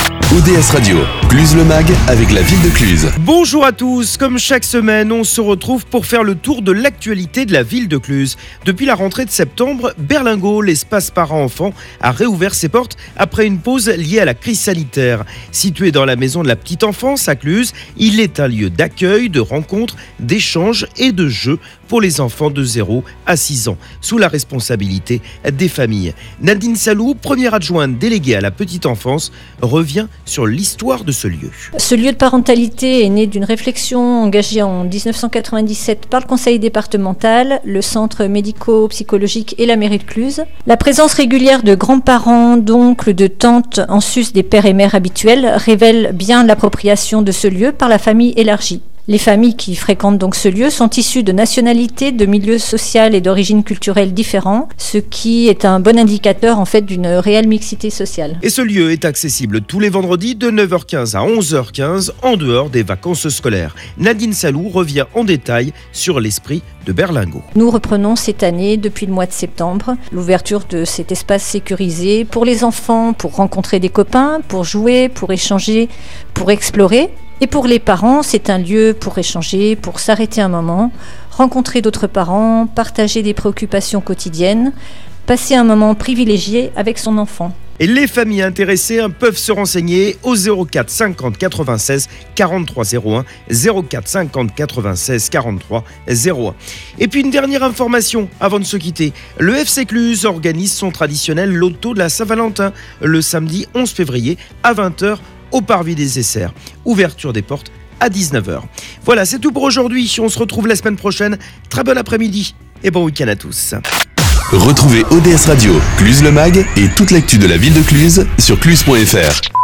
ODS Radio, Cluse le Mag avec la ville de Cluse. Bonjour à tous, comme chaque semaine, on se retrouve pour faire le tour de l'actualité de la ville de Cluse. Depuis la rentrée de septembre, Berlingot, l'espace parents-enfants, a réouvert ses portes après une pause liée à la crise sanitaire. Situé dans la maison de la petite enfance à Cluse, il est un lieu d'accueil, de rencontres, d'échanges et de jeux pour les enfants de 0 à 6 ans, sous la responsabilité des familles. Nadine Salou, première adjointe déléguée à la petite enfance, revient sur l'histoire de ce lieu. Ce lieu de parentalité est né d'une réflexion engagée en 1997 par le conseil départemental, le centre médico-psychologique et la mairie de Cluse. La présence régulière de grands-parents, d'oncles, de tantes, en sus des pères et mères habituels, révèle bien l'appropriation de ce lieu par la famille élargie. Les familles qui fréquentent donc ce lieu sont issues de nationalités, de milieux sociaux et d'origines culturelles différents, ce qui est un bon indicateur en fait d'une réelle mixité sociale. Et ce lieu est accessible tous les vendredis de 9h15 à 11h15 en dehors des vacances scolaires. Nadine Salou revient en détail sur l'esprit de Berlingot. Nous reprenons cette année, depuis le mois de septembre, l'ouverture de cet espace sécurisé pour les enfants, pour rencontrer des copains, pour jouer, pour échanger, pour explorer. Et pour les parents, c'est un lieu pour échanger, pour s'arrêter un moment, rencontrer d'autres parents, partager des préoccupations quotidiennes, passer un moment privilégié avec son enfant. Et les familles intéressées peuvent se renseigner au 04 50 96 43 01, 04 50 96 43 01. Et puis une dernière information avant de se quitter. Le FC Cluse organise son traditionnel loto de la Saint-Valentin le samedi 11 février à 20h au Parvis des Essers. Ouverture des portes à 19h. Voilà, c'est tout pour aujourd'hui. On se retrouve la semaine prochaine. Très bon après-midi et bon week-end à tous. Retrouvez ODS Radio, Cluse le Mag et toute l'actu de la ville de Cluse sur cluse.fr.